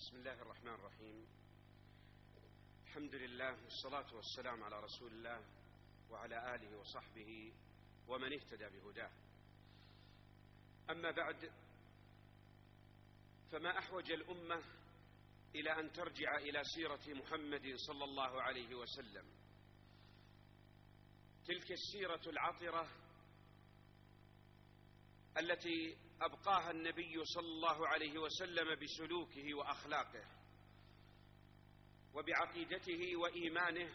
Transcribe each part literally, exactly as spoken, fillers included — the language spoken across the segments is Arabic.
بسم الله الرحمن الرحيم. الحمد لله والصلاة والسلام على رسول الله وعلى آله وصحبه ومن اهتدى بهداه. أما بعد، فما أحوج الأمة إلى أن ترجع إلى سيرة محمد صلى الله عليه وسلم، تلك السيرة العطرة التي أبقاها النبي صلى الله عليه وسلم بسلوكه وأخلاقه وبعقيدته وإيمانه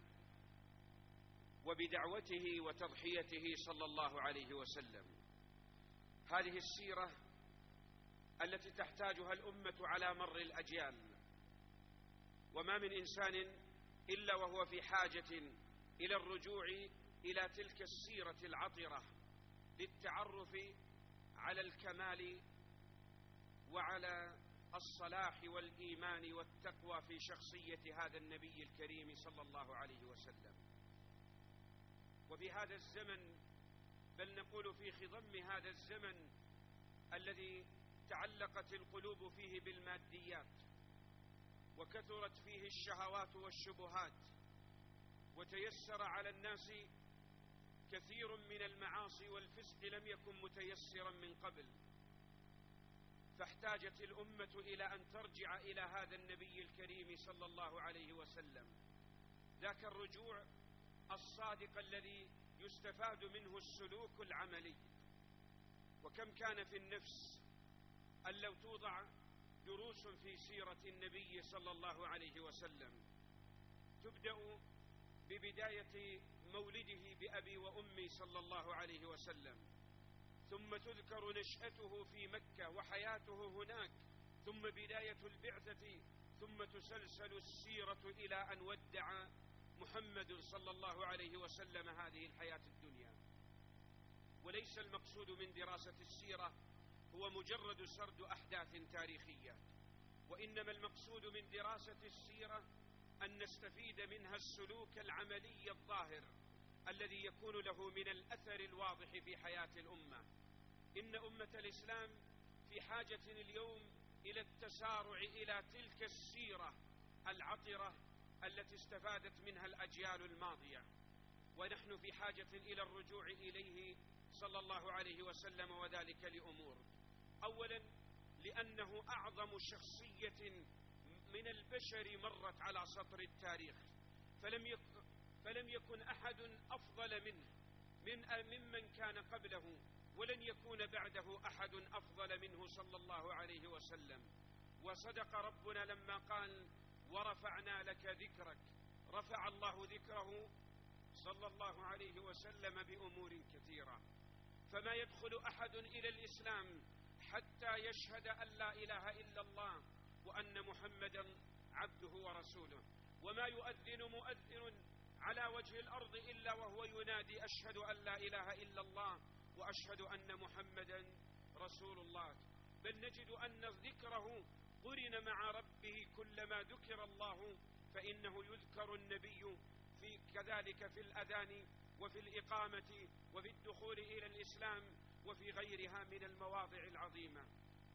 وبدعوته وتضحيته صلى الله عليه وسلم. هذه السيرة التي تحتاجها الأمة على مر الأجيال، وما من إنسان إلا وهو في حاجة إلى الرجوع إلى تلك السيرة العطرة للتعرف على الكمال وعلى الصلاح والإيمان والتقوى في شخصية هذا النبي الكريم صلى الله عليه وسلم. وفي هذا الزمن، بل نقول في خضم هذا الزمن الذي تعلقت القلوب فيه بالماديات وكثرت فيه الشهوات والشبهات وتيسر على الناس كثير من المعاصي والفسق لم يكن متيسرا من قبل، فاحتاجت الأمة إلى أن ترجع إلى هذا النبي الكريم صلى الله عليه وسلم، ذاك الرجوع الصادق الذي يستفاد منه السلوك العملي. وكم كان في النفس أن لو توضع دروس في سيرة النبي صلى الله عليه وسلم، تبدأ ببداية مولده بأبي وأمي صلى الله عليه وسلم، ثم تذكر نشأته في مكة وحياته هناك، ثم بداية البعثة، ثم تسلسل السيرة إلى أن ودع محمد صلى الله عليه وسلم هذه الحياة الدنيا. وليس المقصود من دراسة السيرة هو مجرد سرد أحداث تاريخية، وإنما المقصود من دراسة السيرة أن نستفيد منها السلوك العملي الظاهر الذي يكون له من الأثر الواضح في حياة الأمة. إن أمة الإسلام في حاجة اليوم إلى التسارع إلى تلك السيرة العطرة التي استفادت منها الأجيال الماضية، ونحن في حاجة إلى الرجوع إليه صلى الله عليه وسلم، وذلك لأمور. أولا، لأنه أعظم شخصية من البشر مرت على سطر التاريخ، فلم يكن, فلم يكن أحد أفضل منه من ممن كان قبله، ولن يكون بعده أحد أفضل منه صلى الله عليه وسلم. وصدق ربنا لما قال: ورفعنا لك ذكرك. رفع الله ذكره صلى الله عليه وسلم بأمور كثيرة، فما يدخل أحد إلى الإسلام حتى يشهد أن لا إله إلا الله وأن محمدا عبده ورسوله، وما يؤذن مؤذن على وجه الأرض إلا وهو ينادي: أشهد أن لا إله إلا الله وأشهد أن محمدا رسول الله. بل نجد أن ذكره قرن مع ربه، كلما ذكر الله فإنه يذكر النبي في كذلك في الأذان وفي الإقامة وفي الدخول إلى الإسلام وفي غيرها من المواضع العظيمة.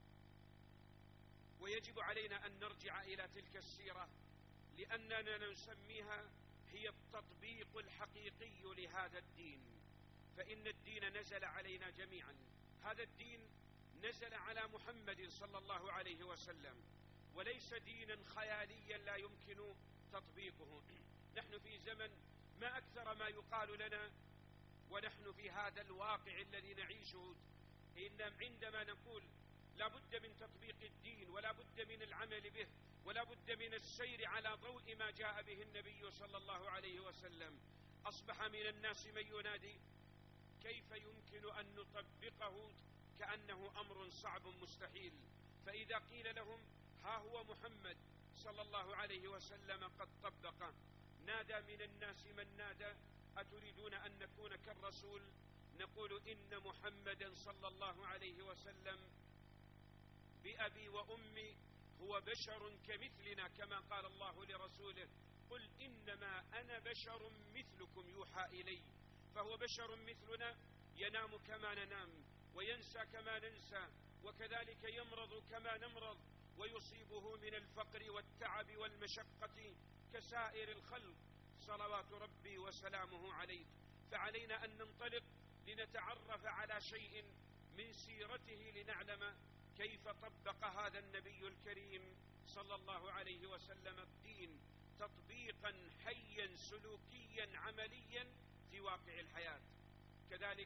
ويجب علينا أن نرجع إلى تلك السيرة، لأننا نسميها هي التطبيق الحقيقي لهذا الدين، فإن الدين نزل علينا جميعا. هذا الدين نزل على محمد صلى الله عليه وسلم، وليس دينا خياليا لا يمكن تطبيقه. نحن في زمن ما أكثر ما يقال لنا ونحن في هذا الواقع الذي نعيشه، إن عندما نقول لا بد من تطبيق الدين ولا بد من العمل به ولا بد من السير على ضوء ما جاء به النبي صلى الله عليه وسلم، أصبح من الناس من ينادي: كيف يمكن أن نطبقه؟ كأنه أمر صعب مستحيل. فإذا قيل لهم: ها هو محمد صلى الله عليه وسلم قد طبقه، نادى من الناس من نادى: أتريدون أن نكون كالرسول؟ نقول: إن محمدا صلى الله عليه وسلم بأبي وأمي هو بشر كمثلنا، كما قال الله لرسوله: قل إنما أنا بشر مثلكم يوحى إلي. فهو بشر مثلنا، ينام كما ننام وينسى كما ننسى، وكذلك يمرض كما نمرض، ويصيبه من الفقر والتعب والمشقة كسائر الخلق صلوات ربي وسلامه عليه. فعلينا أن ننطلق لنتعرف على شيء من سيرته لنعلم كيف طبق هذا النبي الكريم صلى الله عليه وسلم الدين تطبيقا حيا سلوكيا عمليا في واقع الحياة. كذلك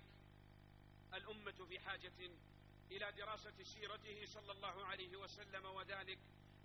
الأمة في حاجة إلى دراسة سيرته صلى الله عليه وسلم، وذلك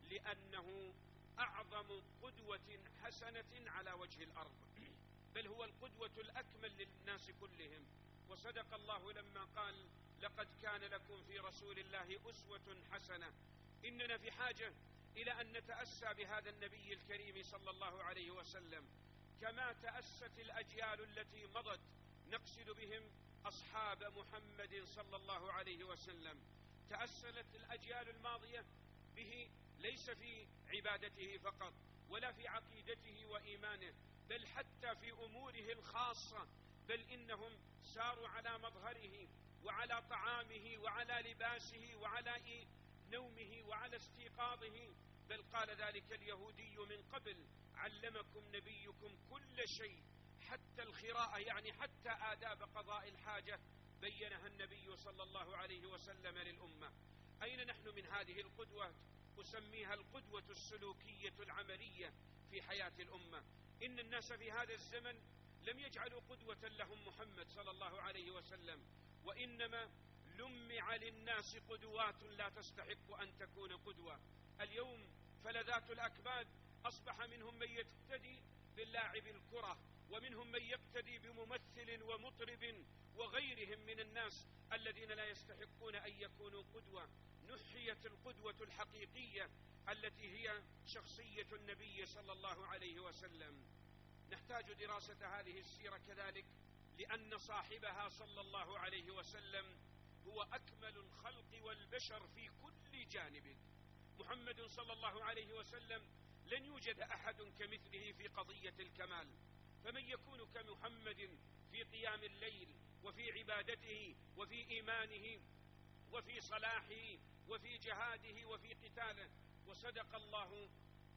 لأنه أعظم قدوة حسنة على وجه الأرض، بل هو القدوة الأكمل للناس كلهم. وصدق الله لما قال: لقد كان لكم في رسول الله أسوة حسنة. إننا في حاجة إلى أن نتأسى بهذا النبي الكريم صلى الله عليه وسلم كما تأست الأجيال التي مضت، نقصد بهم أصحاب محمد صلى الله عليه وسلم. تأسلت الأجيال الماضية به ليس في عبادته فقط ولا في عقيدته وإيمانه، بل حتى في أموره الخاصة، بل إنهم ساروا على مظهره وعلى طعامه وعلى لباسه وعلى نومه وعلى استيقاظه. بل قال ذلك اليهودي من قبل: علمكم نبيكم كل شيء حتى الخراءة، يعني حتى آداب قضاء الحاجة بينها النبي صلى الله عليه وسلم للأمة. أين نحن من هذه القدوة؟ أسميها القدوة السلوكية العملية في حياة الأمة. إن الناس في هذا الزمن لم يجعلوا قدوة لهم محمد صلى الله عليه وسلم، وإنما لمع للناس قدوات لا تستحق أن تكون قدوة. اليوم فلذات الأكباد أصبح منهم من يقتدي باللاعب الكرة، ومنهم من يقتدي بممثل ومطرب وغيرهم من الناس الذين لا يستحقون أن يكونوا قدوة. نحيت القدوة الحقيقية التي هي شخصية النبي صلى الله عليه وسلم. نحتاج دراسة هذه السيرة كذلك لأن صاحبها صلى الله عليه وسلم هو أكمل الخلق والبشر في كل جانب. محمد صلى الله عليه وسلم لن يوجد أحد كمثله في قضية الكمال، فمن يكون كمحمد في قيام الليل وفي عبادته وفي إيمانه وفي صلاحه وفي جهاده وفي قتاله. وصدق الله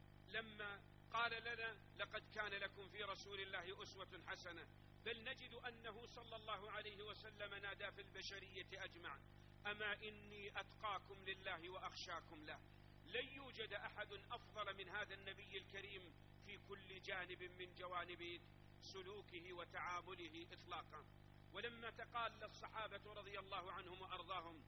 لما قال لنا: لقد كان لكم في رسول الله أسوة حسنة. بل نجد أنه صلى الله عليه وسلم نادى في البشرية أجمع: أما إني أتقاكم لله وأخشاكم له. لن يوجد أحد أفضل من هذا النبي الكريم في كل جانب من جوانب سلوكه وتعامله إطلاقا. ولما تقال الصحابة رضي الله عنهم وأرضاهم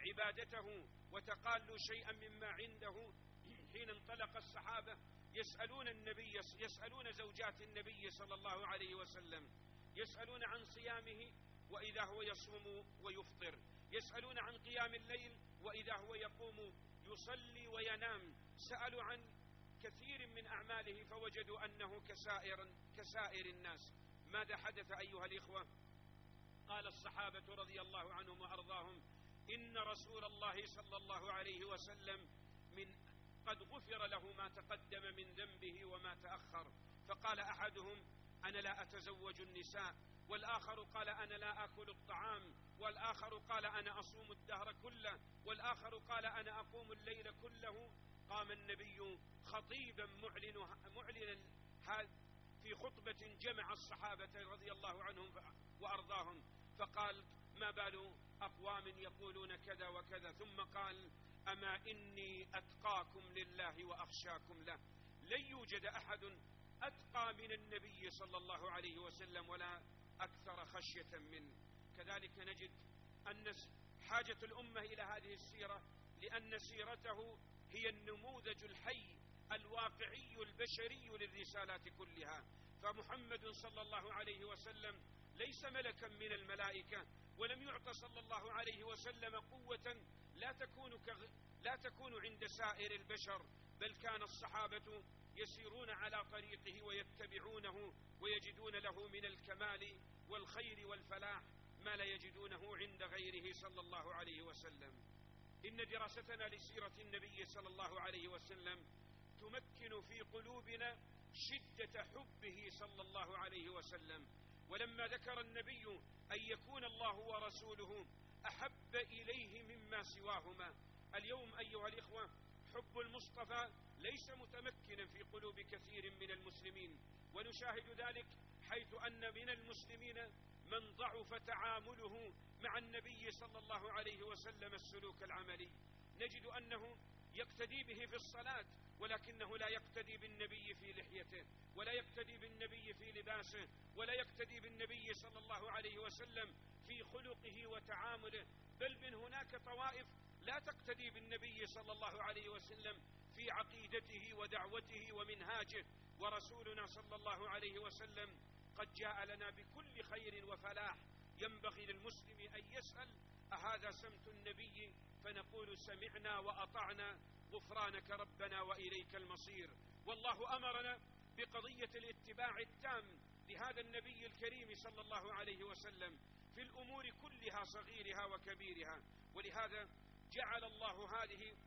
عبادته وتقالوا شيئا مما عنده، حين انطلق الصحابة يسألون النبي يسألون زوجات النبي صلى الله عليه وسلم، يسألون عن صيامه وإذا هو يصوم ويفطر، يسألون عن قيام الليل وإذا هو يقوم يصلي وينام. سألوا عن كثير من أعماله فوجدوا أنه كسائر, كسائر الناس. ماذا حدث أيها الإخوة؟ قال الصحابة رضي الله عنهم وأرضاهم: إن رسول الله صلى الله عليه وسلم من قد غفر له ما تقدم من ذنبه وما تأخر. فقال أحدهم: أنا لا أتزوج النساء، والآخر قال: أنا لا أكل الطعام، والآخر قال: أنا أصوم الدهر كله، والآخر قال: أنا أقوم الليل كله. قام النبي خطيبا معلنا في خطبة جمع الصحابة رضي الله عنهم وأرضاهم، فقال: ما بال أقوام يقولون كذا وكذا؟ ثم قال: أما إني أتقاكم لله وأخشاكم له. لن يوجد أحد أتقى من النبي صلى الله عليه وسلم ولا أكثر خشية منه. كذلك نجد أن حاجة الأمة إلى هذه السيرة لأن سيرته هي النموذج الحي الواقعي البشري للرسالات كلها. فمحمد صلى الله عليه وسلم ليس ملكا من الملائكة، ولم يعط صلى الله عليه وسلم قوة لا تكون, كغ... لا تكون عند سائر البشر، بل كان الصحابة يسيرون على طريقه ويتبعونه ويجدون له من الكمال والخير والفلاح ما لا يجدونه عند غيره صلى الله عليه وسلم. إن دراستنا لسيرة النبي صلى الله عليه وسلم تمكن في قلوبنا شدة حبه صلى الله عليه وسلم. ولما ذكر النبي أن يكون الله ورسوله أحب إليه مما سواهما. اليوم أيها الإخوة حب المصطفى ليس متمكنا في قلوب كثير من المسلمين، ونشاهد ذلك حيث أن من المسلمين من ضعف تعامله مع النبي صلى الله عليه وسلم السلوك العملي. نجد أنه يقتدي به في الصلاة، ولكنه لا يقتدي بالنبي في لحيته، ولا يقتدي بالنبي في لباسه، ولا يقتدي بالنبي صلى الله عليه وسلم في خلقه وتعامله، بل من هناك طوائف لا تقتدي بالنبي صلى الله عليه وسلم في عقيدته ودعوته ومنهاجه. ورسولنا صلى الله عليه وسلم قد جاء لنا بكل خير وفلاح. ينبغي للمسلم أن يسأل: أهذا سمت النبي؟ فنقول: سمعنا وأطعنا، غفرانك ربنا وإليك المصير. والله أمرنا بقضية الاتباع التام لهذا النبي الكريم صلى الله عليه وسلم في الأمور كلها صغيرها وكبيرها. ولهذا جعل الله هذه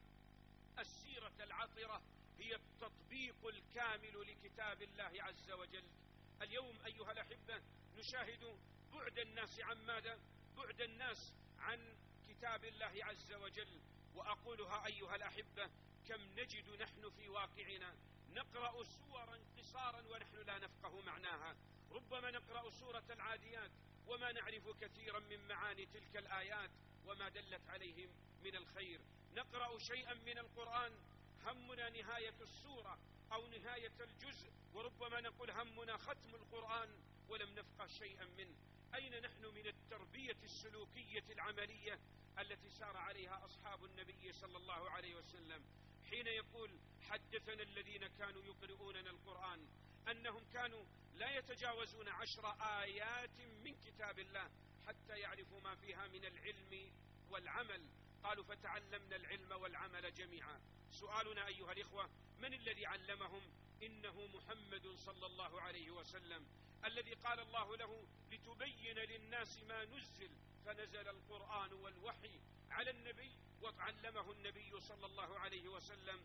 السيرة العطرة هي التطبيق الكامل لكتاب الله عز وجل. اليوم أيها الأحبة نشاهد بعد الناس عن ماذا؟ بعد الناس عن كتاب الله عز وجل. وأقولها أيها الأحبة: كم نجد نحن في واقعنا نقرأ سورا قصارا ونحن لا نفقه معناها. ربما نقرأ سورة العاديات وما نعرف كثيرا من معاني تلك الآيات وما دلت عليهم من الخير. نقرأ شيئا من القرآن همنا نهاية السورة أو نهاية الجزء، وربما نقول همنا ختم القرآن ولم نفقه شيئا منه. أين نحن من التربية السلوكية العملية التي سار عليها أصحاب النبي صلى الله عليه وسلم حين يقول: حدثنا الذين كانوا يقرؤوننا القرآن أنهم كانوا لا يتجاوزون عشر آيات من كتاب الله حتى يعرفوا ما فيها من العلم والعمل. قالوا: فتعلمنا العلم والعمل جميعا. سؤالنا أيها الإخوة: من الذي علمهم؟ إنه محمد صلى الله عليه وسلم، الذي قال الله له: لتبين للناس ما نزل، فنزل القرآن والوحي على النبي، وعلمه النبي صلى الله عليه وسلم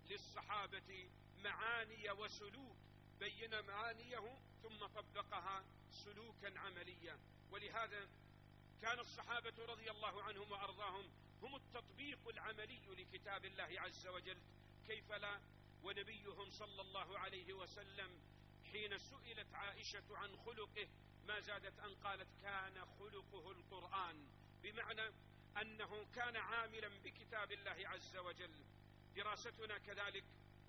للصحابة معاني وسلوك، بين معانيه ثم طبقها سلوكا عمليا. ولهذا كان الصحابة رضي الله عنهم وأرضاهم هم التطبيق العملي لكتاب الله عز وجل. كيف لا ونبيهم صلى الله عليه وسلم حين سئلت عائشة عن خلقه ما زادت أن قالت: كان خلقه القرآن، بمعنى أنه كان عاملا بكتاب الله عز وجل. دراستنا كذلك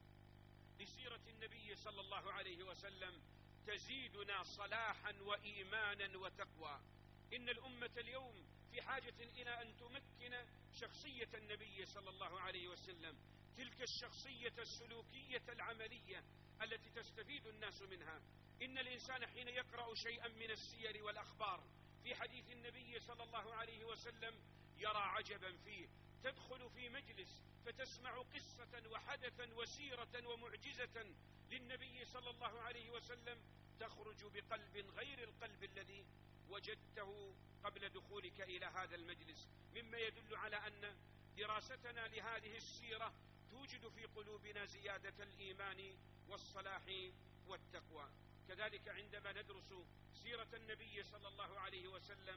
لسيرة النبي صلى الله عليه وسلم تزيدنا صلاحا وإيمانا وتقوى. إن الأمة اليوم في حاجة إلى أن تمكن شخصية النبي صلى الله عليه وسلم، تلك الشخصية السلوكية العملية التي تستفيد الناس منها. إن الإنسان حين يقرأ شيئا من السير والأخبار في حديث النبي صلى الله عليه وسلم يرى عجبا فيه. تدخل في مجلس فتسمع قصة وحدثا وسيرة ومعجزة للنبي صلى الله عليه وسلم، تخرج بقلب غير القلب الذي وجدته قبل دخولك إلى هذا المجلس، مما يدل على أن دراستنا لهذه السيرة توجد في قلوبنا زيادة الإيمان والصلاح والتقوى. كذلك عندما ندرس سيرة النبي صلى الله عليه وسلم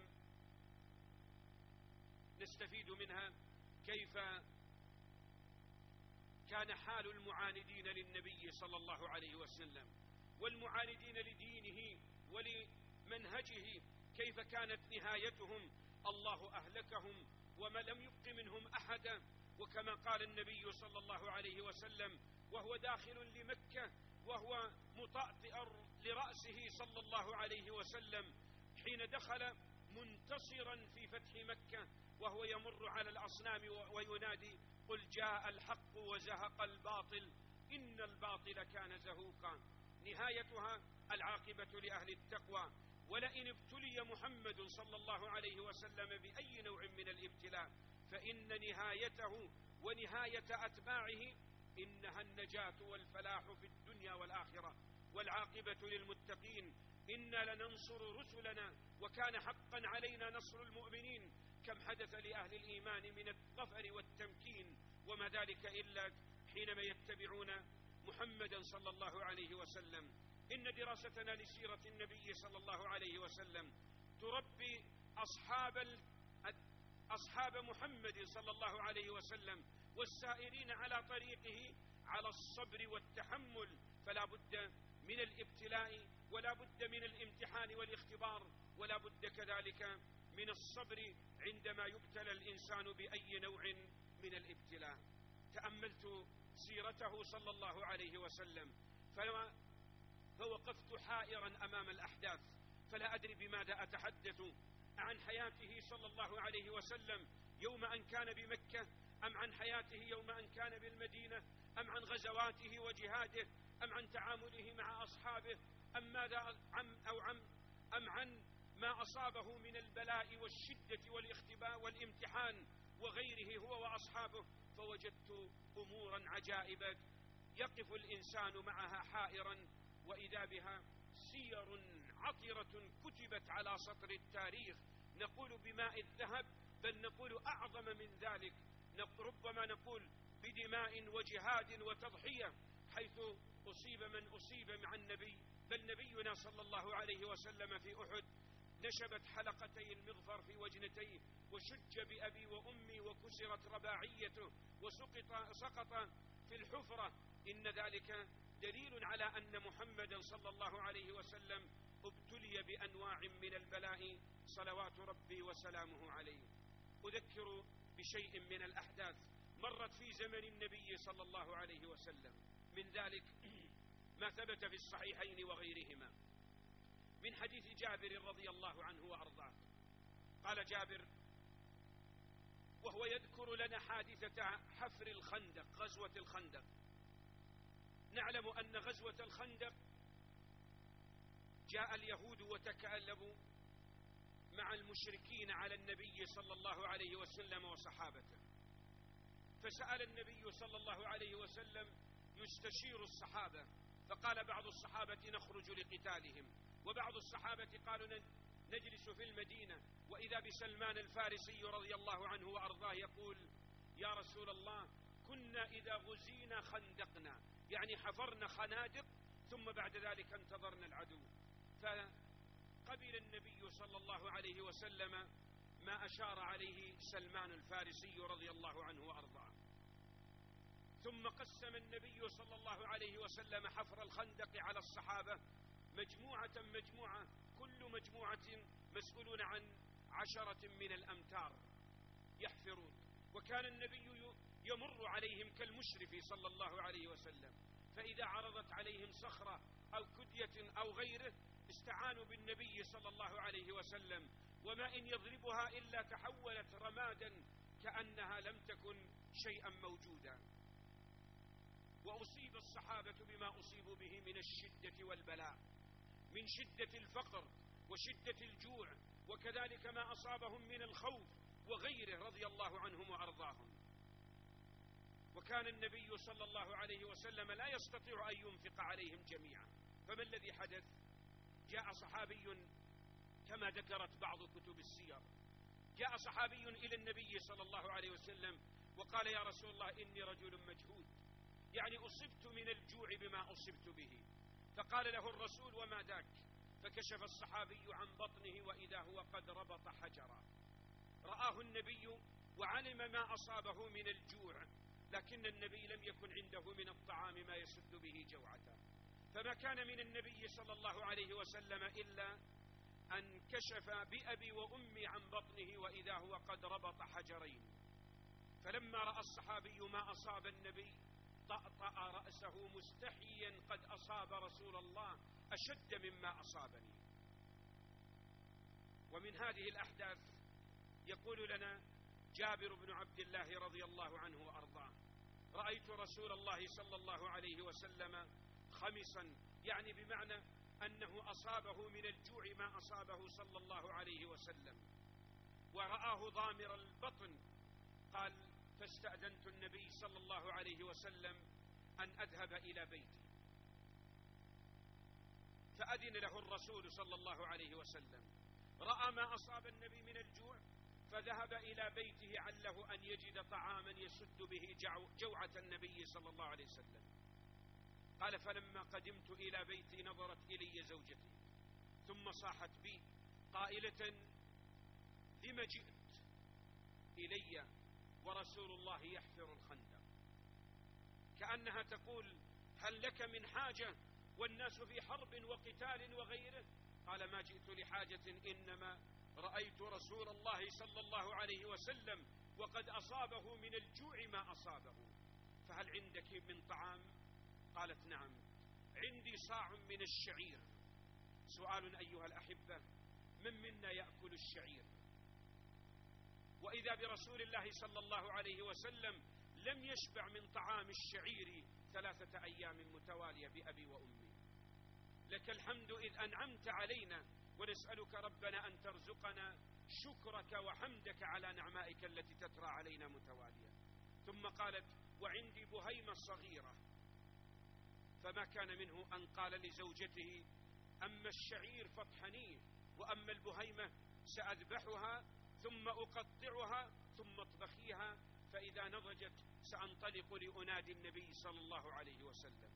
نستفيد منها كيف كان حال المعاندين للنبي صلى الله عليه وسلم والمعاندين لدينه ولمنهجه، كيف كانت نهايتهم. الله أهلكهم وما لم يبق منهم أحدا. وكما قال النبي صلى الله عليه وسلم وهو داخل لمكة وهو مطأطئ لرأسه صلى الله عليه وسلم حين دخل منتصرا في فتح مكة وهو يمر على الأصنام وينادي: قل جاء الحق وزهق الباطل إن الباطل كان زهوقا. نهايتها العاقبة لأهل التقوى. ولئن ابتلي محمد صلى الله عليه وسلم بأي نوع من الابتلاء فإن نهايته ونهاية أتباعه إنها النجاة والفلاح في الدنيا والآخرة، والعاقبة للمتقين. إنا لننصر رسلنا وكان حقا علينا نصر المؤمنين. كم حدث لأهل الإيمان من الظفر والتمكين، وما ذلك إلا حينما يتبعون محمدا صلى الله عليه وسلم. إن دراستنا لسيرة النبي صلى الله عليه وسلم تربي أصحاب أصحاب محمد صلى الله عليه وسلم والسائرين على طريقه على الصبر والتحمل، فلا بد من الابتلاء ولا بد من الامتحان والاختبار، ولا بد كذلك من الصبر عندما يبتلى الإنسان بأي نوع من الابتلاء. تأملت سيرته صلى الله عليه وسلم فوقفت حائرا أمام الأحداث، فلا أدري بماذا أتحدث، عن حياته صلى الله عليه وسلم يوم أن كان بمكة، أم عن حياته يوم أن كان بالمدينة، أم عن غزواته وجهاده، أم عن تعامله مع أصحابه، أم ماذا عم أو عم أم عن ما أصابه من البلاء والشدة والاختباء والامتحان وغيره هو وأصحابه. فوجدت أمورا عجائبة يقف الإنسان معها حائرا، وإذا بها سير عطرة كتبت على سطر التاريخ، نقول بماء الذهب، بل نقول أعظم من ذلك، ربما نقول بدماء وجهاد وتضحية، حيث أصيب من أصيب مع النبي، بل نبينا صلى الله عليه وسلم في أحد نشبت حلقتي المغفر في وجنتيه، وشج بأبي وأمي، وكسرت رباعيته، وسقط سقط في الحفرة. إن ذلك دليل على أن محمدا صلى الله عليه وسلم ابتلي بأنواع من البلاء صلوات ربي وسلامه عليه. أذكر بشيء من الأحداث مرت في زمن النبي صلى الله عليه وسلم، من ذلك ما ثبت في الصحيحين وغيرهما من حديث جابر رضي الله عنه وأرضاه. قال جابر وهو يذكر لنا حادثة حفر الخندق، غزوة الخندق. نعلم أن غزوة الخندق جاء اليهود وتكالبوا مع المشركين على النبي صلى الله عليه وسلم وصحابته، فسأل النبي صلى الله عليه وسلم يستشير الصحابة، فقال بعض الصحابة نخرج لقتالهم، وبعض الصحابة قالوا نجلس في المدينة، وإذا بسلمان الفارسي رضي الله عنه وأرضاه يقول يا رسول الله كنا إذا غزينا خندقنا، يعني حفرنا خنادق ثم بعد ذلك انتظرنا العدو. فقبل النبي صلى الله عليه وسلم ما أشار عليه سلمان الفارسي رضي الله عنه وأرضاه. ثم قسم النبي صلى الله عليه وسلم حفر الخندق على الصحابة مجموعة مجموعة، كل مجموعة مسؤولون عن عشرة من الأمتار يحفرون، وكان النبي يمر عليهم كالمشرف صلى الله عليه وسلم، فإذا عرضت عليهم صخرة أو كدية أو غيره استعانوا بالنبي صلى الله عليه وسلم، وما إن يضربها إلا تحولت رمادا كأنها لم تكن شيئا موجودا. وأصيب الصحابة بما أصيبوا به من الشدة والبلاء، من شدة الفقر وشدة الجوع، وكذلك ما أصابهم من الخوف وغيره رضي الله عنهم وأرضاهم. وكان النبي صلى الله عليه وسلم لا يستطيع أن ينفق عليهم جميعا، فما الذي حدث؟ جاء صحابي كما ذكرت بعض كتب السير، جاء صحابي إلى النبي صلى الله عليه وسلم وقال يا رسول الله إني رجل مجهود، يعني أصبت من الجوع بما أصبت به. فقال له الرسول وما ذاك؟ فكشف الصحابي عن بطنه وإذا هو قد ربط حجرا. رآه النبي وعلم ما أصابه من الجوع، لكن النبي لم يكن عنده من الطعام ما يسد به جوعته، فما كان من النبي صلى الله عليه وسلم إلا أن كشف بأبي وأمي عن بطنه وإذا هو قد ربط حجرين. فلما رأى الصحابي ما أصاب النبي طأطأ رأسه مستحيا قد أصاب رسول الله أشد مما أصابني. ومن هذه الأحداث يقول لنا جابر بن عبد الله رضي الله عنه وأرضاه رأيت رسول الله صلى الله عليه وسلم خمصا، يعني بمعنى أنه أصابه من الجوع ما أصابه صلى الله عليه وسلم، ورآه ضامر البطن. قال فاستأذنت النبي صلى الله عليه وسلم أن أذهب إلى بيتي، فأذن له الرسول صلى الله عليه وسلم، رأى ما أصاب النبي من الجوع فذهب إلى بيته عله أن يجد طعاما يسد به جوعة النبي صلى الله عليه وسلم. قال فلما قدمت إلى بيتي نظرت إلي زوجتي ثم صاحت بي قائلة لم جئت إلي ورسول الله يحفر الخندق. كأنها تقول: هل لك من حاجة والناس في حرب وقتال وغيره؟ قال: ما جئت لحاجة، إنما رأيت رسول الله صلى الله عليه وسلم وقد أصابه من الجوع ما أصابه، فهل عندك من طعام؟ قالت: نعم، عندي صاع من الشعير. سؤال أيها الأحبة: من منا يأكل الشعير؟ وإذا برسول الله صلى الله عليه وسلم لم يشبع من طعام الشعير ثلاثة أيام متوالية بأبي وأمي. لك الحمد إذ أنعمت علينا، ونسألك ربنا أن ترزقنا شكرك وحمدك على نعمائك التي تترى علينا متوالية. ثم قالت: وعندي بهيمة صغيرة. فما كان منه أن قال لزوجته: أما الشعير فاطحنيه، وأما البهيمة سأذبحها ثم أقطعها ثم اطبخيها، فإذا نضجت سأنطلق لأنادي النبي صلى الله عليه وسلم.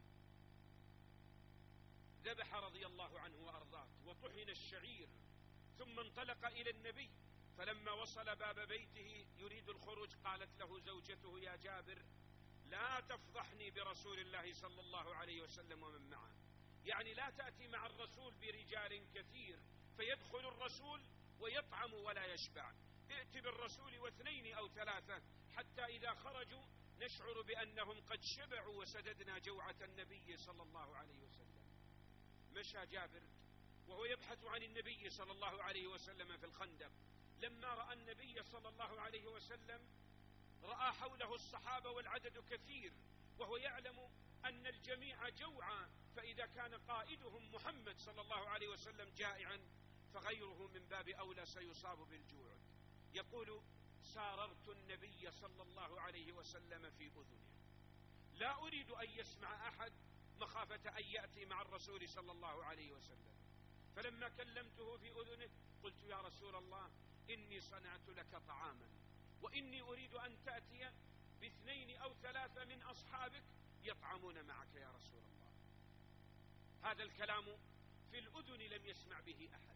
ذبح رضي الله عنه وأرضاه وطحن الشعير، ثم انطلق إلى النبي. فلما وصل باب بيته يريد الخروج، قالت له زوجته: يا جابر، لا تفضحني برسول الله صلى الله عليه وسلم ومن معه. يعني لا تأتي مع الرسول برجال كثير فيدخل الرسول ويطعم ولا يشبع. ائت بالرسول واثنين أو ثلاثة حتى إذا خرجوا نشعر بأنهم قد شبعوا وسددنا جوعة النبي صلى الله عليه وسلم. مشى جابر وهو يبحث عن النبي صلى الله عليه وسلم في الخندق. لما رأى النبي صلى الله عليه وسلم رأى حوله الصحابة والعدد كثير، وهو يعلم أن الجميع جوعا، فإذا كان قائدهم محمد صلى الله عليه وسلم جائعا فغيره من باب أولى سيصاب بالجوع. يقول: ساررت النبي صلى الله عليه وسلم في أذنه، لا أريد أن يسمع أحد مخافة أن يأتي مع الرسول صلى الله عليه وسلم. فلما كلمته في أذنه قلت: يا رسول الله، إني صنعت لك طعاما، وإني أريد أن تأتي باثنين أو ثلاثة من أصحابك يطعمون معك يا رسول الله. هذا الكلام في الأذن لم يسمع به أحد.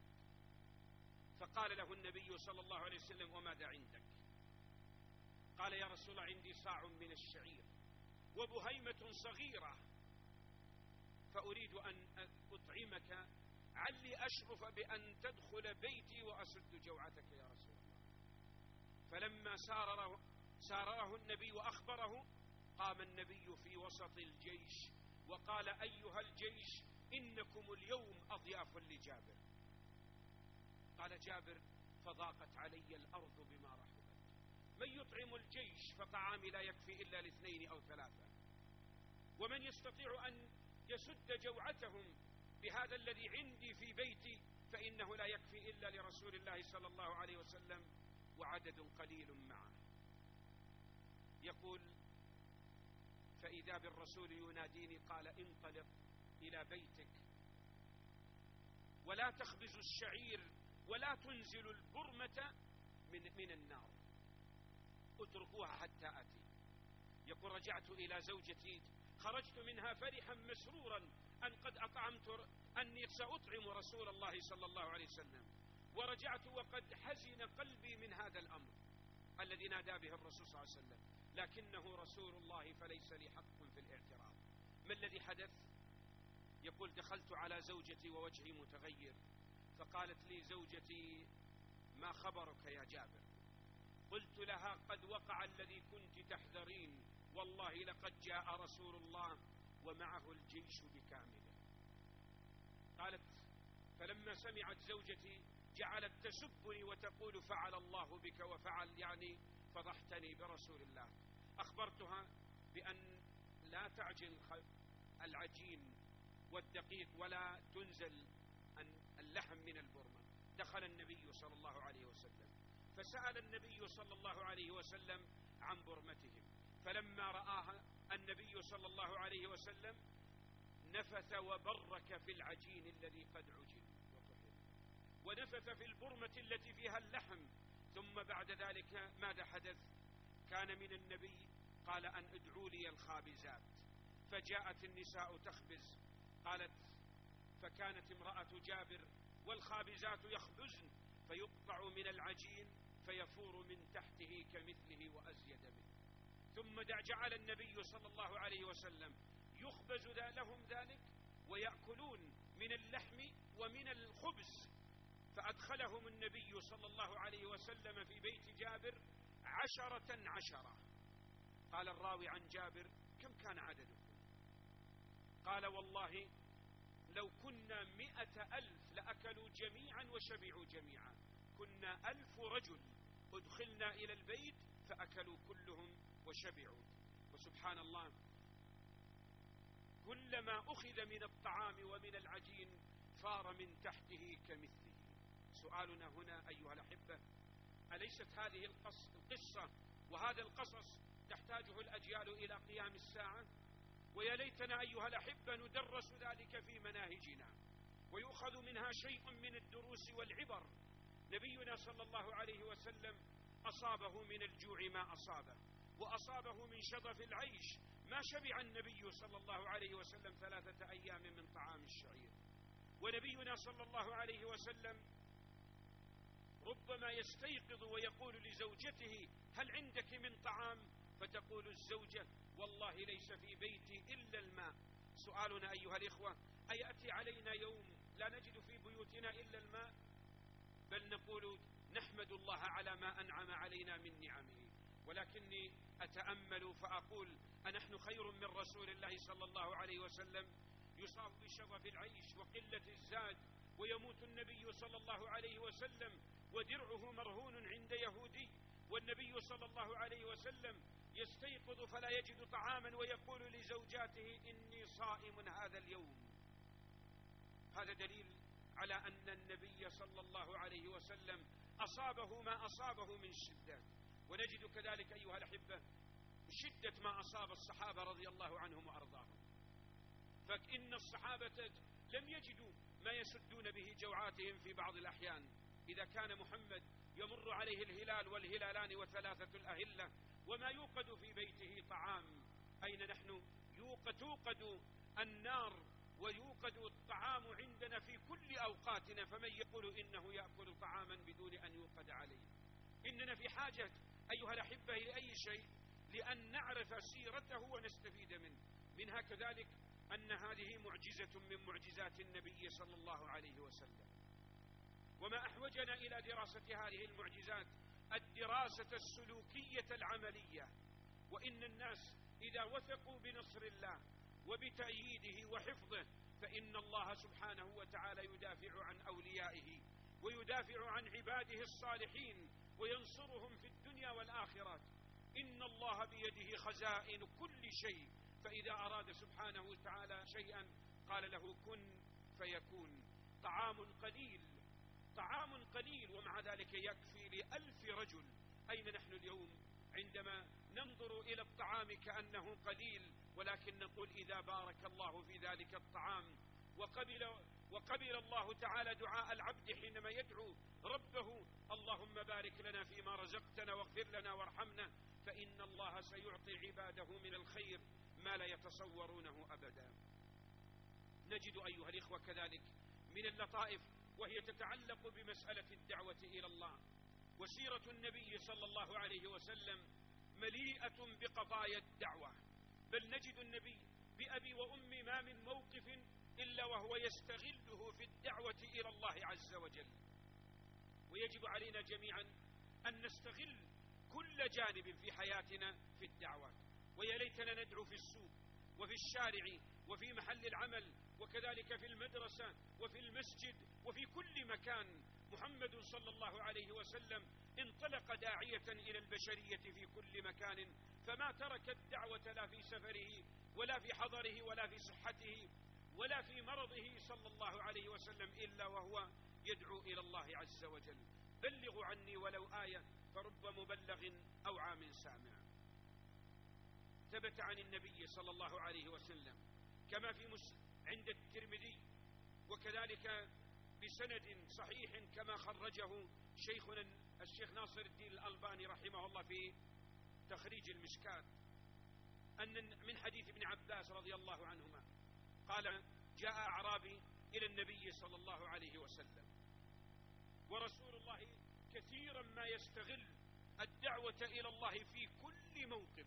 فقال له النبي صلى الله عليه وسلم: وماذا عندك؟ قال: يا رسول الله، عندي صاع من الشعير وبهيمة صغيرة، فأريد أن أطعمك علي أشرف بأن تدخل بيتي وأسد جوعتك يا رسول الله. فلما سارره, سارره النبي وأخبره، قام النبي في وسط الجيش وقال: أيها الجيش، إنكم اليوم أضياف لجابر. قال جابر: فضاقت علي الأرض بما رحبت. من يطعم الجيش فطعامي لا يكفي إلا لاثنين أو ثلاثة، ومن يستطيع أن يسد جوعتهم بهذا الذي عندي في بيتي فإنه لا يكفي إلا لرسول الله صلى الله عليه وسلم وعدد قليل معه. يقول: فإذا بالرسول يناديني قال: انطلق إلى بيتك ولا تخبز الشعير ولا تنزل البرمة من, من النار، اتركوها حتى أتي. يقول: رجعت إلى زوجتي، خرجت منها فرحا مسرورا أن قد أطعمت، أني سأطعم رسول الله صلى الله عليه وسلم، ورجعت وقد حزن قلبي من هذا الأمر الذي نادى به الرسول صلى الله عليه وسلم، لكنه رسول الله فليس لي حق في الاعتراض. ما الذي حدث؟ يقول: دخلت على زوجتي ووجهي متغير، فقالت لي زوجتي: ما خبرك يا جابر؟ قلت لها: قد وقع الذي كنت تحذرين، والله لقد جاء رسول الله ومعه الجيش بكامله. قالت: فلما سمعت زوجتي جعلت تسبني وتقول: فعل الله بك وفعل، يعني فضحتني برسول الله. أخبرتها بأن لا تعجن العجين والدقيق ولا تنزل اللحم من البرمة. دخل النبي صلى الله عليه وسلم فسأل النبي صلى الله عليه وسلم عن برمتهم، فلما رآها النبي صلى الله عليه وسلم نفث وبرك في العجين الذي قد عجن وطحن، ونفث في البرمة التي فيها اللحم. ثم بعد ذلك ماذا حدث؟ كان من النبي قال: أن ادعوا لي الخابزات، فجاءت النساء تخبز. قالت: فكانت امرأة جابر والخابزات يخبزن، فيقطع من العجين فيفور من تحته كمثله وأزيد منه. ثم جعل النبي صلى الله عليه وسلم يخبز لهم ذلك ويأكلون من اللحم ومن الخبز، فأدخلهم النبي صلى الله عليه وسلم في بيت جابر عشرة عشرة. قال الراوي عن جابر: كم كان عددكم؟ قال: والله لو كنا مئة ألف لأكلوا جميعا وشبعوا جميعا، كنا ألف رجل أدخلنا إلى البيت فأكلوا كلهم وشبعوا. وسبحان الله، كلما أخذ من الطعام ومن العجين فار من تحته كمثله. سؤالنا هنا أيها الأحبة: أليست هذه القصة وهذا القصص تحتاجه الأجيال إلى قيام الساعة؟ ويا ليتنا أيها الأحبة ندرس ذلك في مناهجنا ويؤخذ منها شيء من الدروس والعبر. نبينا صلى الله عليه وسلم أصابه من الجوع ما أصابه، وأصابه من شظف العيش ما شبع النبي صلى الله عليه وسلم ثلاثة أيام من طعام الشعير. ونبينا صلى الله عليه وسلم ربما يستيقظ ويقول لزوجته: هل عندك من طعام؟ فتقول الزوجة: والله ليس في بيتي إلا الماء. سؤالنا أيها الإخوة: أيأتي علينا يوم لا نجد في بيوتنا إلا الماء؟ بل نقول نحمد الله على ما أنعم علينا من نعمه. ولكني أتأمل فأقول: أنحن خير من رسول الله صلى الله عليه وسلم؟ يصاب بشظف العيش وقلة الزاد، ويموت النبي صلى الله عليه وسلم ودرعه مرهون عند يهودي، والنبي صلى الله عليه وسلم يستيقظ فلا يجد طعاما ويقول لزوجاته: إني صائم هذا اليوم. هذا دليل على أن النبي صلى الله عليه وسلم أصابه ما أصابه من شدة. ونجد كذلك أيها الأحبة شدة ما أصاب الصحابة رضي الله عنهم وأرضاهم، فإن الصحابة لم يجدوا ما يسدون به جوعاتهم في بعض الأحيان. إذا كان محمد يمر عليه الهلال والهلالان وثلاثة الأهلة وما يوقد في بيته طعام، أين نحن؟ يوقد توقد النار ويوقد الطعام عندنا في كل أوقاتنا، فمن يقول إنه يأكل طعاما بدون أن يوقد عليه؟ إننا في حاجة أيها الأحبة لأي شيء لأن نعرف سيرته ونستفيد منه. منها كذلك أن هذه معجزة من معجزات النبي صلى الله عليه وسلم. وما أحوجنا إلى دراسة هذه المعجزات الدراسة السلوكية العملية. وإن الناس إذا وثقوا بنصر الله وبتأييده وحفظه فإن الله سبحانه وتعالى يدافع عن أوليائه ويدافع عن عباده الصالحين وينصرهم في الدنيا والآخرة. إن الله بيده خزائن كل شيء، فإذا أراد سبحانه وتعالى شيئا قال له كن فيكون. طعام قليل طعام قليل ومع ذلك يكفي لألف رجل. أين نحن اليوم عندما ننظر إلى الطعام كأنه قليل، ولكن نقول إذا بارك الله في ذلك الطعام وقبل, وقبل الله تعالى دعاء العبد حينما يدعو ربه: اللهم بارك لنا فيما رزقتنا واغفر لنا وارحمنا، فإن الله سيعطي عباده من الخير ما لا يتصورونه أبدا. نجد أيها الإخوة كذلك من اللطائف وهي تتعلق بمسألة الدعوة إلى الله. وسيرة النبي صلى الله عليه وسلم مليئة بقضايا الدعوة، بل نجد النبي بأبي وأمي ما من موقف إلا وهو يستغله في الدعوة إلى الله عز وجل. ويجب علينا جميعا أن نستغل كل جانب في حياتنا في الدعوة. ويا ليتنا ندعو في السوق وفي الشارع وفي محل العمل وكذلك في المدرسة وفي المسجد وفي كل مكان. محمد صلى الله عليه وسلم انطلق داعية إلى البشرية في كل مكان، فما ترك الدعوة لا في سفره ولا في حضره ولا في صحته ولا في مرضه صلى الله عليه وسلم إلا وهو يدعو إلى الله عز وجل. بلغوا عني ولو آية فرب مبلغ أو عام سامع. ثبت عن النبي صلى الله عليه وسلم كما في مس... عند الترمذي وكذلك بسند صحيح كما خرجه شيخنا الشيخ ناصر الدين الألباني رحمه الله في تخريج المشكات، أن من حديث ابن عباس رضي الله عنهما قال: جاء أعرابي إلى النبي صلى الله عليه وسلم ورسول الله كثيرا ما يستغل الدعوة إلى الله في كل موقف.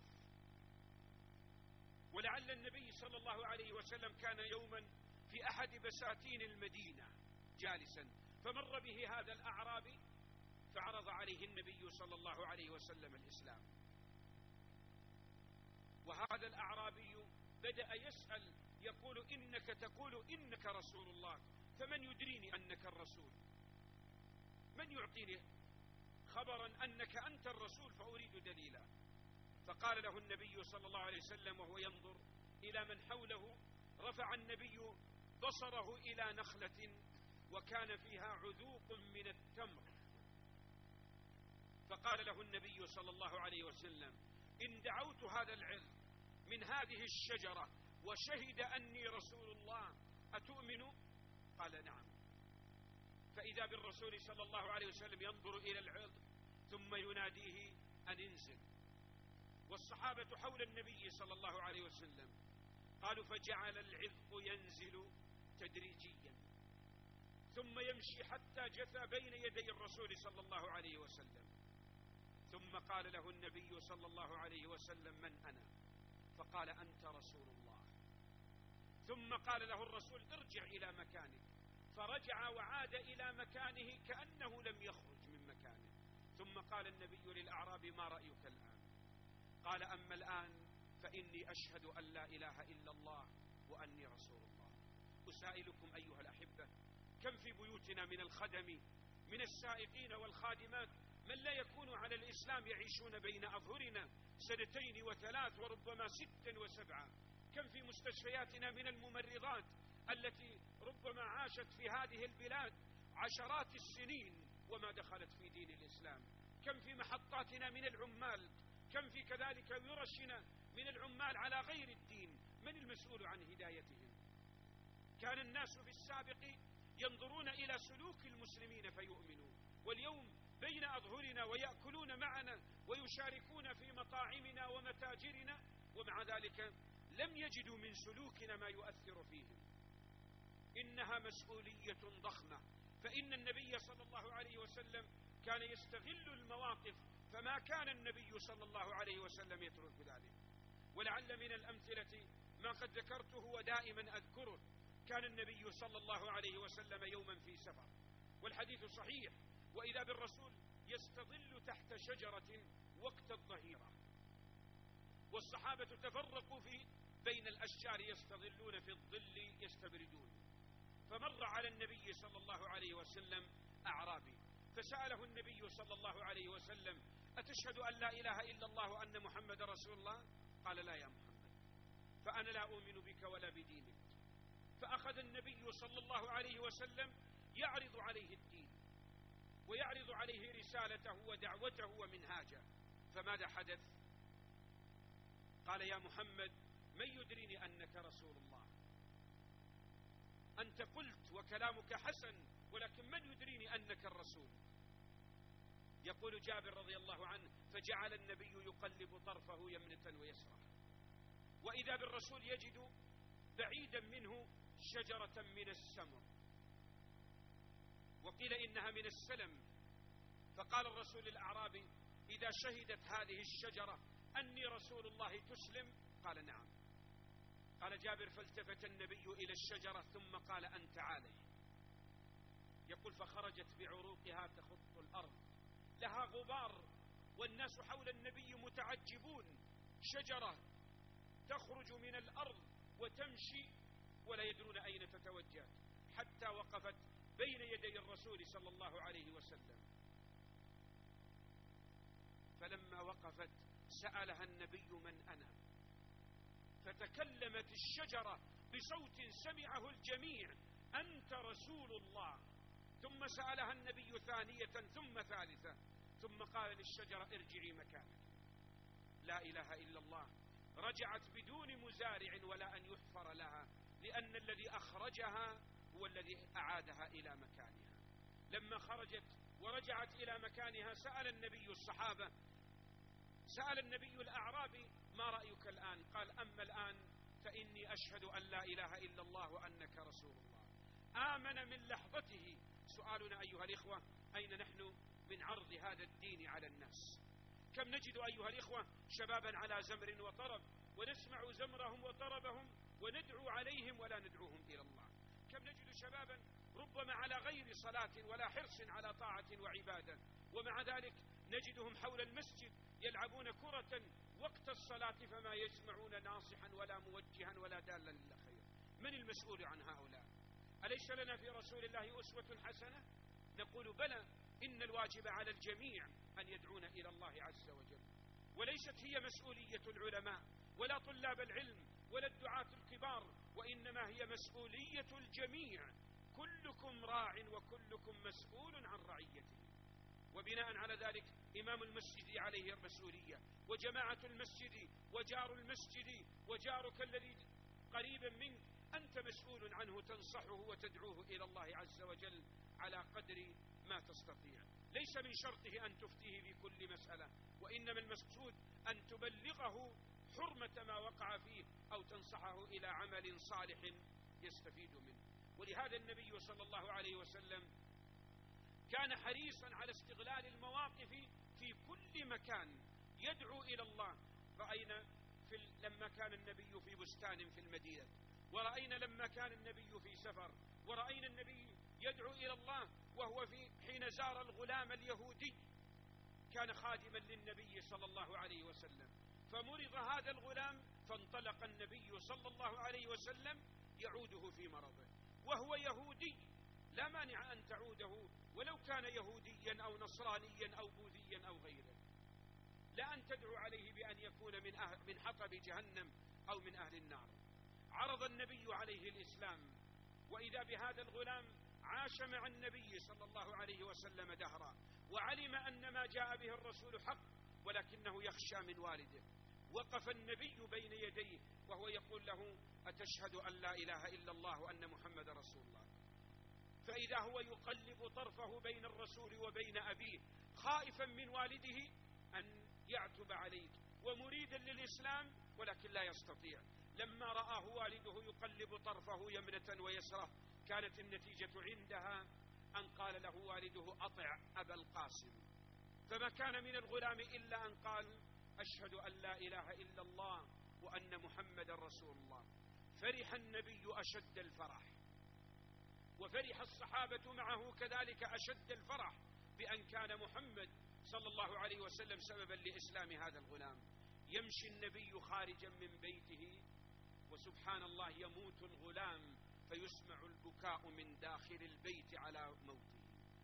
ولعل النبي صلى الله عليه وسلم كان يوما في أحد بساتين المدينة جالسا، فمر به هذا الأعرابي فعرض عليه النبي صلى الله عليه وسلم الإسلام. وهذا الأعرابي بدأ يسأل يقول: إنك تقول إنك رسول الله، فمن يدريني أنك الرسول؟ من يعطيني خبرا أنك أنت الرسول فأريد دليلا؟ فقال له النبي صلى الله عليه وسلم وهو ينظر إلى من حوله، رفع النبي بصره إلى نخلة وكان فيها عذوق من التمر، فقال له النبي صلى الله عليه وسلم: إن دعوت هذا العرض من هذه الشجرة وشهد أني رسول الله أتؤمن؟ قال: نعم. فإذا بالرسول صلى الله عليه وسلم ينظر إلى العرض ثم يناديه أن انزل. والصحابة حول النبي صلى الله عليه وسلم قالوا: فجعل العذق ينزل تدريجيا ثم يمشي حتى جثى بين يدي الرسول صلى الله عليه وسلم، ثم قال له النبي صلى الله عليه وسلم: من أنا؟ فقال: أنت رسول الله. ثم قال له الرسول: ارجع إلى مكانك، فرجع وعاد إلى مكانه كأنه لم يخرج من مكانه. ثم قال النبي للأعرابي: ما رأيك الآن؟ قال: أما الآن فإني أشهد أن لا إله إلا الله وأني رسول الله. أسائلكم أيها الأحبة، كم في بيوتنا من الخدم من السائقين والخادمات من لا يكون على الإسلام يعيشون بين أظهرنا سنتين وثلاث وربما ست وسبعة؟ كم في مستشفياتنا من الممرضات التي ربما عاشت في هذه البلاد عشرات السنين وما دخلت في دين الإسلام؟ كم في محطاتنا من العمال؟ كم في كذلك ورشنا من العمال على غير الدين؟ من المسؤول عن هدايتهم؟ كان الناس في السابق ينظرون إلى سلوك المسلمين فيؤمنون، واليوم بين أظهرنا ويأكلون معنا ويشاركون في مطاعمنا ومتاجرنا، ومع ذلك لم يجدوا من سلوكنا ما يؤثر فيهم. إنها مسؤولية ضخمة، فإن النبي صلى الله عليه وسلم كان يستغل المواقف، فما كان النبي صلى الله عليه وسلم يترك ذلك. ولعل من الأمثلة ما قد ذكرته ودائما أذكره، كان النبي صلى الله عليه وسلم يوما في سفر والحديث صحيح، وإذا بالرسول يستظل تحت شجرة وقت الظهيرة، والصحابة تفرقوا في بين الأشجار يستظلون في الظل يستبردون. فمر على النبي صلى الله عليه وسلم أعرابي فسأله النبي صلى الله عليه وسلم: أتشهد أن لا إله إلا الله وأن محمد رسول الله؟ قال: لا يا محمد، فأنا لا أؤمن بك ولا بدينك. فأخذ النبي صلى الله عليه وسلم يعرض عليه الدين ويعرض عليه رسالته ودعوته ومنهاجه. فماذا حدث؟ قال: يا محمد، من يدريني أنك رسول الله؟ أنت قلت وكلامك حسن، ولكن من يدريني أنك الرسول؟ يقول جابر رضي الله عنه: فجعل النبي يقلب طرفه يمنة ويسرى، وإذا بالرسول يجد بعيدا منه شجرة من السمر، وقيل إنها من السلم. فقال الرسول للأعرابي: إذا شهدت هذه الشجرة أني رسول الله تسلم؟ قال: نعم. قال جابر: فالتفت النبي إلى الشجرة ثم قال: أنت علي. يقول: فخرجت بعروقها تخط الأرض، لها غبار، والناس حول النبي متعجبون، شجرة تخرج من الأرض وتمشي ولا يدرون أين تتوجه، حتى وقفت بين يدي الرسول صلى الله عليه وسلم. فلما وقفت سألها النبي: من أنا؟ فتكلمت الشجرة بصوت سمعه الجميع: أنت رسول الله. ثم سألها النبي ثانية ثم ثالثة، ثم قال للشجرة: ارجعي مكانك. لا إله إلا الله. رجعت بدون مزارع ولا أن يحفر لها، لأن الذي أخرجها هو الذي أعادها إلى مكانها. لما خرجت ورجعت إلى مكانها سأل النبي الصحابة، سأل النبي الأعرابي: ما رأيك الآن؟ قال: أما الآن فإني أشهد أن لا إله إلا الله وأنك رسول الله. آمن من لحظته. سؤالنا أيها الإخوة: أين نحن من عرض هذا الدين على الناس. كم نجد أيها الإخوة شبابا على زمر وطرب، ونسمع زمرهم وطربهم وندعو عليهم ولا ندعوهم إلى الله. كم نجد شبابا ربما على غير صلاة ولا حرص على طاعة وعبادة، ومع ذلك نجدهم حول المسجد يلعبون كرة وقت الصلاة، فما يسمعون ناصحا ولا موجها ولا دالا للخير. من المسؤول عن هؤلاء؟ أليس لنا في رسول الله أسوة حسنة؟ نقول بلى، إن الواجب على الجميع أن يدعون إلى الله عز وجل، وليست هي مسؤولية العلماء ولا طلاب العلم ولا الدعاة الكبار، وإنما هي مسؤولية الجميع. كلكم راع وكلكم مسؤول عن رعيته. وبناء على ذلك إمام المسجد عليه المسؤولية، وجماعة المسجد، وجار المسجد، وجارك الذي قريبا منك أنت مسؤول عنه، تنصحه وتدعوه إلى الله عز وجل على قدر ما تستطيع. ليس من شرطه أن تفتيه في كل مسألة، وإنما المقصود أن تبلغه حرمة ما وقع فيه أو تنصحه إلى عمل صالح يستفيد منه. ولهذا النبي صلى الله عليه وسلم كان حريصا على استغلال المواقف في كل مكان يدعو إلى الله. رأينا في لما كان النبي في بستان في المدينة، ورأينا لما كان النبي في سفر، ورأينا النبي يدعو إلى الله وهو في حين زار الغلام اليهودي كان خادما للنبي صلى الله عليه وسلم، فمرض هذا الغلام فانطلق النبي صلى الله عليه وسلم يعوده في مرضه، وهو يهودي لا مانع أن تعوده ولو كان يهوديا أو نصرانيا أو بوذيا أو غيره، لا أن تدعو عليه بأن يكون من, أهل من حطب جهنم أو من أهل النار. عرض النبي عليه الإسلام، وإذا بهذا الغلام عاش مع النبي صلى الله عليه وسلم دهرا، وعلم أن ما جاء به الرسول حق، ولكنه يخشى من والده. وقف النبي بين يديه وهو يقول له: أتشهد أن لا إله إلا الله وأن محمد رسول الله؟ فإذا هو يقلب طرفه بين الرسول وبين أبيه، خائفا من والده أن يعتب عليه، ومريدا للإسلام ولكن لا يستطيع. لما رآه والده يقلب طرفه يمنة ويسرة، كانت النتيجة عندها أن قال له والده: أطع أبا القاسم. فما كان من الغلام إلا أن قال: أشهد أن لا إله إلا الله وأن محمد رسول الله. فرح النبي أشد الفرح، وفرح الصحابة معه كذلك أشد الفرح بأن كان محمد صلى الله عليه وسلم سببا لإسلام هذا الغلام. يمشي النبي خارجا من بيته، وسبحان الله يموت الغلام فيسمع البكاء من داخل البيت على موته،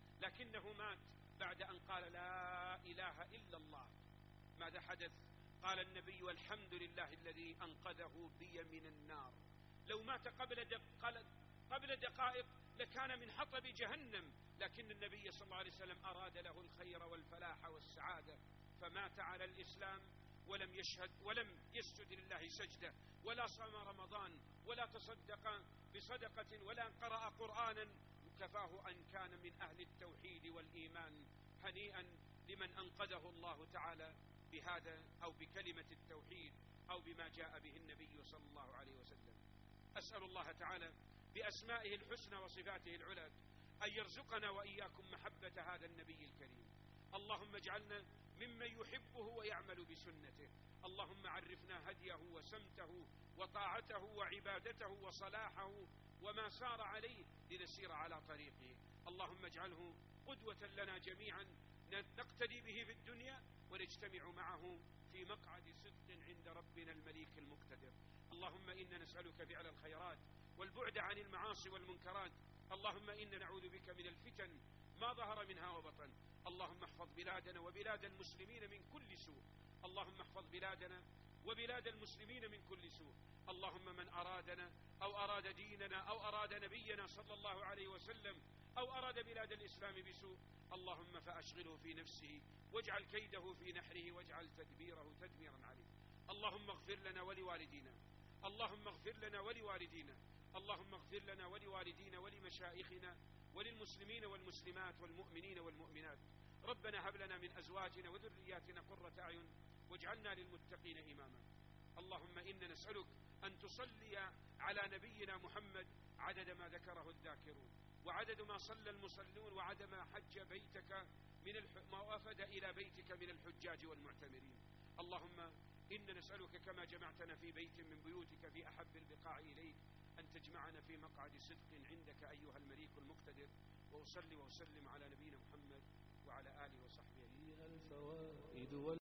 لكنه مات بعد أن قال: لا إله إلا الله. ماذا حدث؟ قال النبي: والحمد لله الذي أنقذه بي من النار. لو مات قبل دق... قبل دقائق لكان من حطب جهنم، لكن النبي صلى الله عليه وسلم أراد له الخير والفلاح والسعادة، فمات على الإسلام ولم يشهد ولم يسجد لله سجدة، ولا صام رمضان، ولا تصدق بصدقة، ولا قرأ قرآنا، كفاه أن كان من أهل التوحيد والإيمان. هنيئا لمن أنقذه الله تعالى بهذا أو بكلمة التوحيد أو بما جاء به النبي صلى الله عليه وسلم. أسأل الله تعالى بأسمائه الحسنى وصفاته العلى أن يرزقنا وإياكم محبة هذا النبي الكريم. اللهم اجعلنا ممن يحبه ويعمل بسنته. اللهم عرفنا هديه وسمته وطاعته وعبادته وصلاحه وما سار عليه لنسير على طريقه. اللهم اجعله قدوة لنا جميعا نقتدي به في الدنيا ونجتمع معه في مقعد صدق عند ربنا المليك المقتدر. اللهم إنا نسألك فعل الخيرات والبعد عن المعاصي والمنكرات. اللهم إنا نعوذ بك من الفتن ما ظهر منها وبطن. اللهم احفظ بلادنا وبلاد المسلمين من كل سوء. اللهم احفظ بلادنا وبلاد المسلمين من كل سوء. اللهم من أرادنا أو أراد ديننا أو أراد نبينا صلى الله عليه وسلم أو أراد بلاد الإسلام بسوء، اللهم فأشغله في نفسه واجعل كيده في نحره واجعل تدبيره تدميرا عليه. اللهم اغفر لنا ولوالدينا، اللهم اغفر لنا ولوالدينا، اللهم اغفر لنا ولوالدينا ولمشايخنا وللمسلمين والمسلمات والمؤمنين والمؤمنات. ربنا هب لنا من أزواجنا وذرياتنا قرة أعين واجعلنا للمتقين إماما. اللهم إنا نسألك أن تصلي على نبينا محمد عدد ما ذكره الذاكرون، وعدد ما صلى المصلون وعدد ما حج بيتك من الح... ما وفد إلى بيتك من الحجاج والمعتمرين. اللهم إنا نسألك كما جمعتنا في بيت من بيوتك في أحب البقاع إليك أن تجمعنا في مقعد صدق عندك أيها المليك المقتدر. وأصلي وأسلم على نبينا محمد